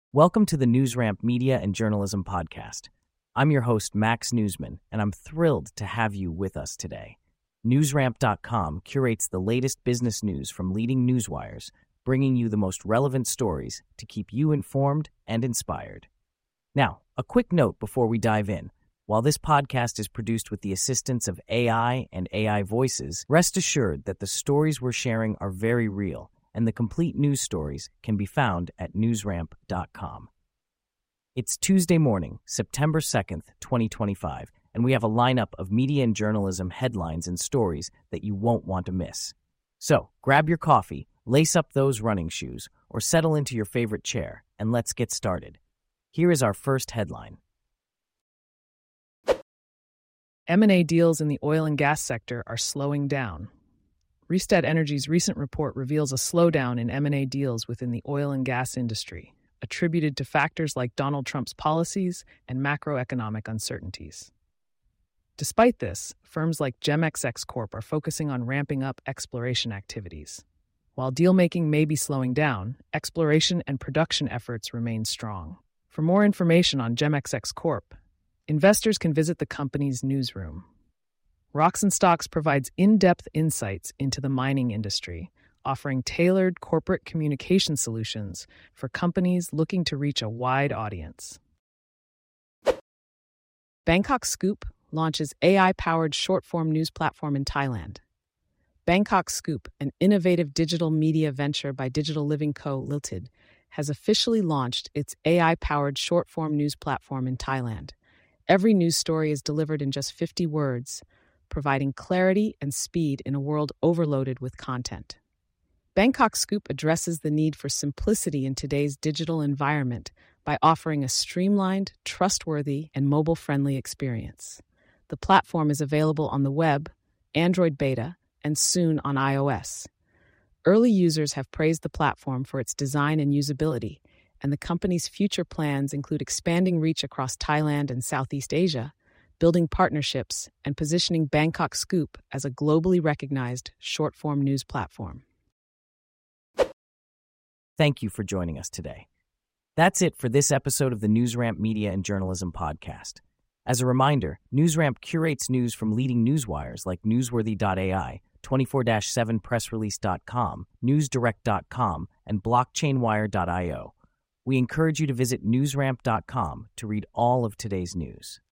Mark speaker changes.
Speaker 1: Welcome to the NewsRamp Media and Journalism Podcast. I'm your host, Max Newsman, and I'm thrilled to have you with us today. NewsRamp.com curates the latest business news from leading newswires, bringing you the most relevant stories to keep you informed and inspired. Now, a quick note before we dive in. While this podcast is produced with the assistance of AI and AI voices, rest assured that the stories we're sharing are very real, and the complete news stories can be found at newsramp.com. It's Tuesday morning, September 2nd, 2025, and we have a lineup of media and journalism headlines and stories that you won't want to miss. So, grab your coffee, lace up those running shoes, or settle into your favorite chair, and let's get started. Here is our first headline.
Speaker 2: M&A deals in the oil and gas sector are slowing down. Rystad Energy's recent report reveals a slowdown in M&A deals within the oil and gas industry, attributed to factors like Donald Trump's policies and macroeconomic uncertainties. Despite this, firms like GemXX Corp are focusing on ramping up exploration activities. While deal-making may be slowing down, exploration and production efforts remain strong. For more information on GemXX Corp, investors can visit the company's newsroom. Rocks and Stocks provides in-depth insights into the mining industry, offering tailored corporate communication solutions for companies looking to reach a wide audience. Bangkok Scoop launches AI-powered short-form news platform in Thailand. Bangkok Scoop, an innovative digital media venture by Digital Living Co. Ltd., has officially launched its AI-powered short-form news platform in Thailand. Every news story is delivered in just 50 words, providing clarity and speed in a world overloaded with content. Bangkok Scoop addresses the need for simplicity in today's digital environment by offering a streamlined, trustworthy, and mobile-friendly experience. The platform is available on the web, Android beta, and soon on iOS. Early users have praised the platform for its design and usability, and the company's future plans include expanding reach across Thailand and Southeast Asia, building partnerships, and positioning Bangkok Scoop as a globally recognized short-form news platform.
Speaker 1: Thank you for joining us today. That's it for this episode of the NewsRamp Media and Journalism Podcast. As a reminder, NewsRamp curates news from leading newswires like Newsworthy.ai, 24/7pressrelease.com, NewsDirect.com, and BlockchainWire.io. We encourage you to visit newsramp.com to read all of today's news.